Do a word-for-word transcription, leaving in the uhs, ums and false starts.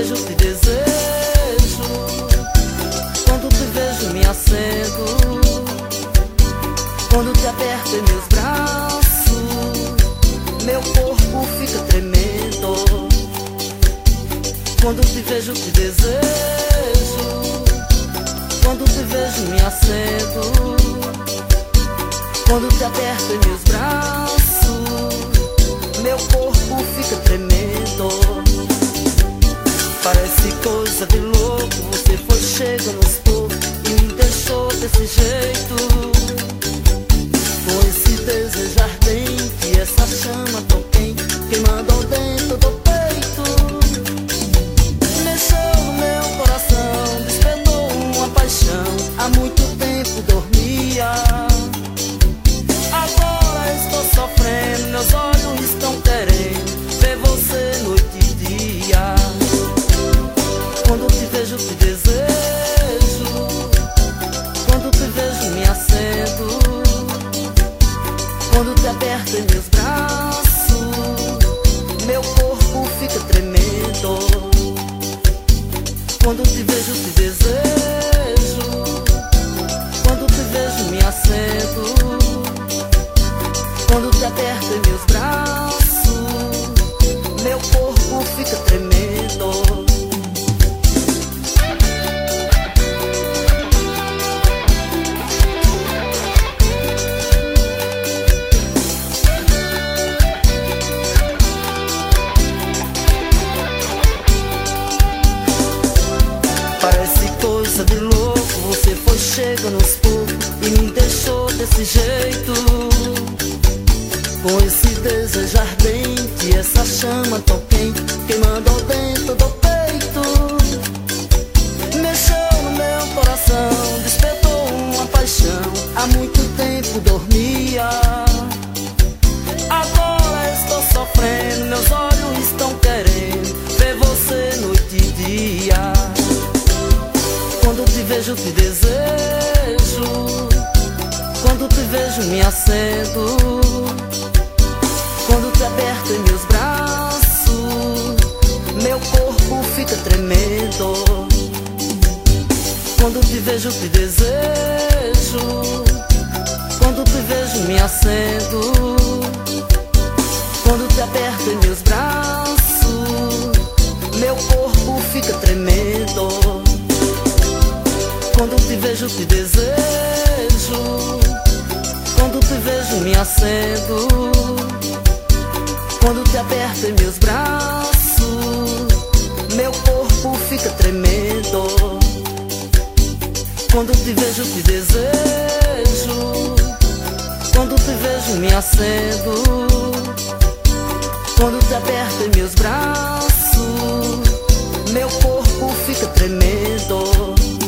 vejo te desejo, quando te vejo me acendo, quando te aperto em meus braços, meu corpo fica tremendo. Quando te vejo te desejo, quando te vejo me acendo, quando te aperto em meus braços, meu corpo fica tremendo. Parece coisa de louco, você foi chegando aos poucos e me deixou desse jeito, com esse desejo ardente, essa chama tão quente, queimando dentro do peito. Mexeu no meu coração, despertou uma paixão, há muito tempo dormia. Agora estou sofrendo, meus olhos estão querendo ver você noite e dia. Quando te vejo te desejo, quando te vejo me acendo, quando te aperto em meus braços, meu corpo fica tremendo. Quando te vejo te desejo, quando te vejo me acendo, quando te aperto em meus braços, meu corpo fica tremendo. Parece coisa de louco, você foi chegando aos poucos e me deixou desse jeito, com esse desejo ardente, essa chama tão quente, queimando dentro do peito. Mexeu no meu coração, despertou uma paixão, há muito tempo dormia. Agora estou sofrendo, meus olhos estão querendo ver você noite e dia. Quando te vejo te desejo, quando te vejo me acendo, quando te aperto em meus braços, meu corpo fica tremendo. Quando te vejo te desejo, quando te vejo me acendo, quando te aperto em meus braços, meu corpo fica tremendo. Quando te vejo te desejo, quando te vejo me acendo, quando te aperto em meus braços, meu corpo fica tremendo. Quando te vejo te desejo, quando te vejo me acendo, quando te aperto em meus braços, meu corpo fica tremendo.